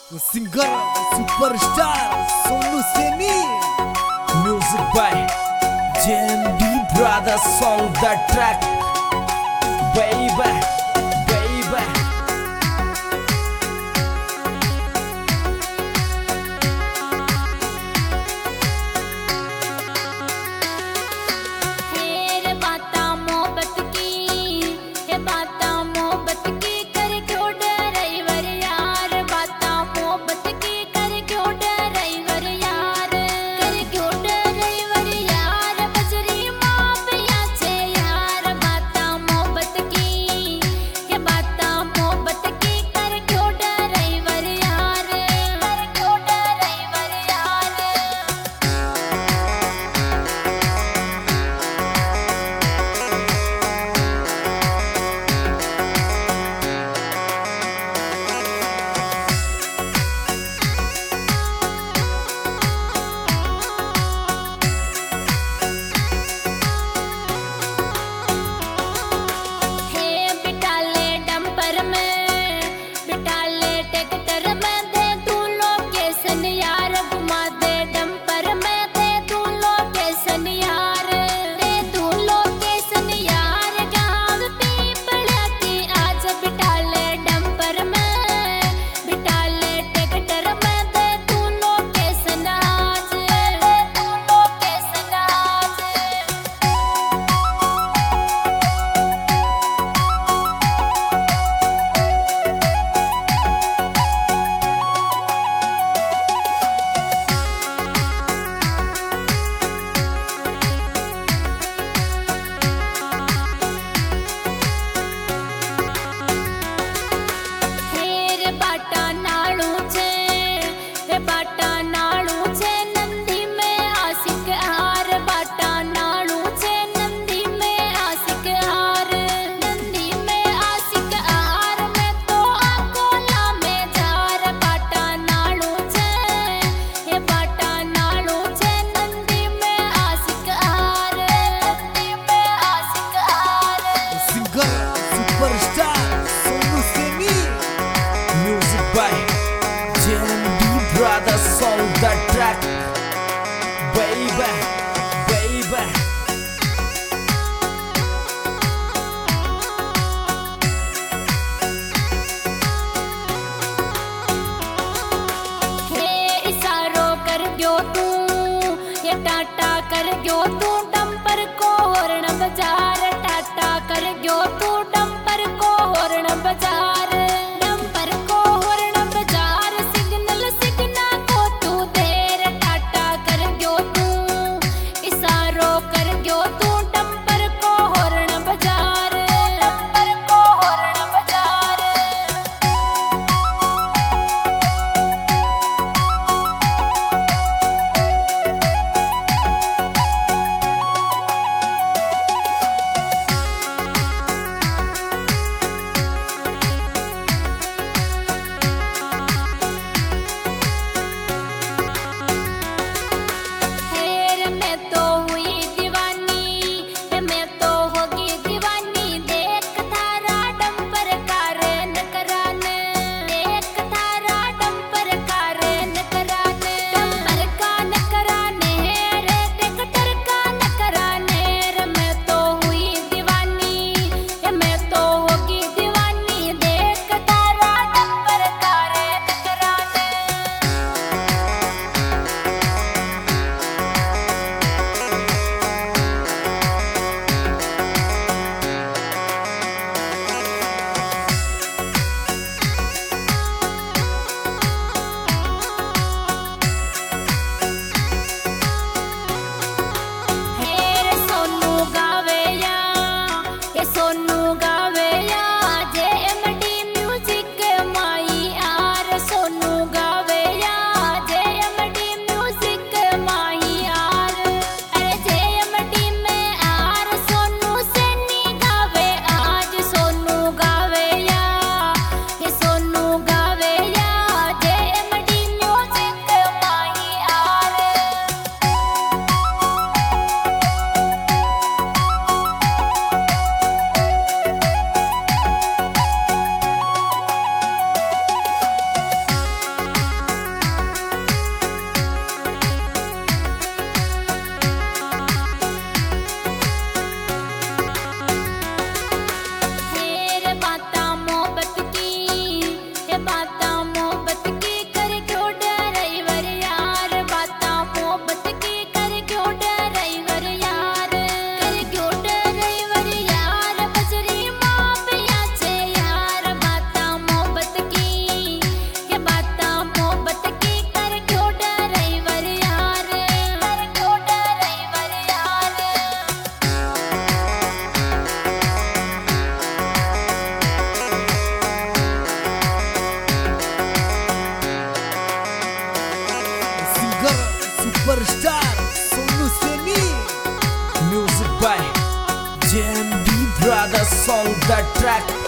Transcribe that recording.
Singer superstar Sonu Saini. Music by JMD Brothers on the track, baby, baby। Brothers on the track, baby, baby। हे इशारो कर गयो तू, ये टाटा कर गयो तू, डंपर को हॉर्न बजार, टाटा कर गयो तू, डंपर को हॉर्न बजार। ये बाता मोहब्बत की कर क्यों ड्राइवर यार, बाता मोहब्बत की कर क्यों ड्राइवर यार, कर क्यों ड्राइवर यार, बजरी मापिया छे यार, बाता मोहब्बत की ये बाता मोहब्बत की कर क्यों ड्राइवर यार, कर क्यों ड्राइवर यार। Singer superstar Sonu Saini, music by JMB Brothers on the track।